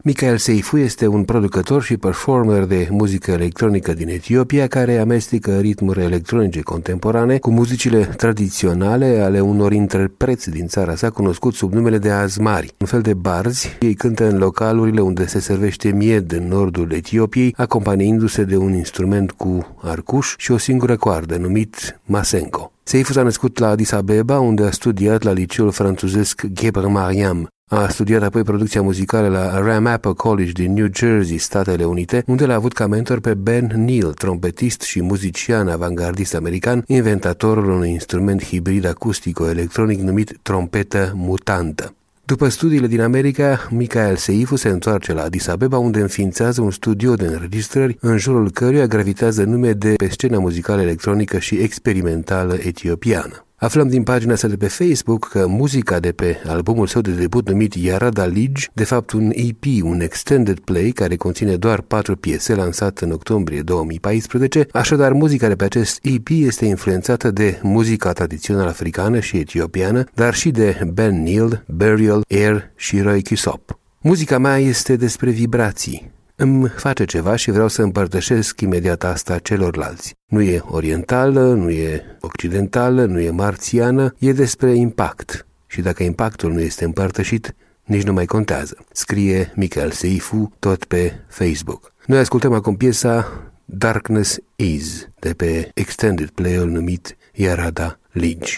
Michael Seifu este un producător și performer de muzică electronică din Etiopia care amestecă ritmuri electronice contemporane cu muzicile tradiționale ale unor interpreți din țara sa cunoscut sub numele de azmari, un fel de barzi. Ei cântă în localurile unde se servește mied în nordul Etiopiei, acompaniindu-se de un instrument cu arcuș și o singură coardă numit masenko. Seifu s-a născut la Addis Abeba, unde a studiat la liceul franțuzesc Gebre Mariam. A studiat apoi producția muzicală la Ramappa College din New Jersey, Statele Unite, unde l-a avut ca mentor pe Ben Neal, trompetist și muzician avangardist american, inventatorul unui instrument hibrid acustico-electronic numit trompetă mutantă. După studiile din America, Michael Seifu se întoarce la Addis Abeba, unde înființează un studio de înregistrări în jurul căruia gravitează nume de pe scena muzicală electronică și experimentală etiopiană. Aflăm din pagina sa de pe Facebook că muzica de pe albumul său de debut numit Yarada Lige, de fapt un EP, un extended play care conține doar 4 piese, lansat în octombrie 2014, așadar muzica de pe acest EP este influențată de muzica tradițională africană și etiopiană, dar și de Ben Neal, Burial, Air și Roy Kisop. Muzica mea este despre vibrații. Îmi face ceva și vreau să împărtășesc imediat asta celorlalți. Nu e orientală, nu e occidentală, nu e marțiană, e despre impact. Și dacă impactul nu este împărtășit, nici nu mai contează. Scrie Michael Seifu tot pe Facebook. Noi ascultăm acum piesa Darkness Is de pe extended play-ul numit Yarada Lige.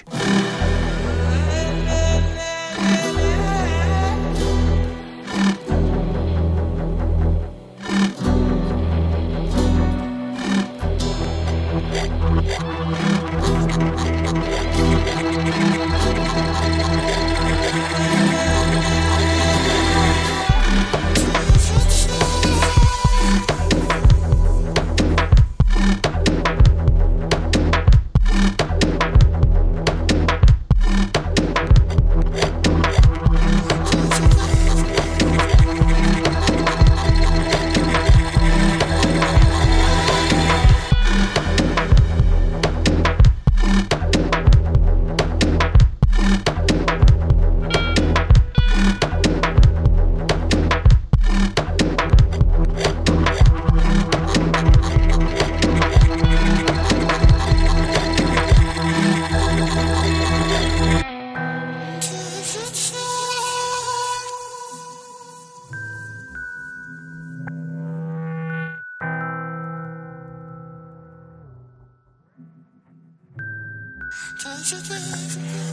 Can't you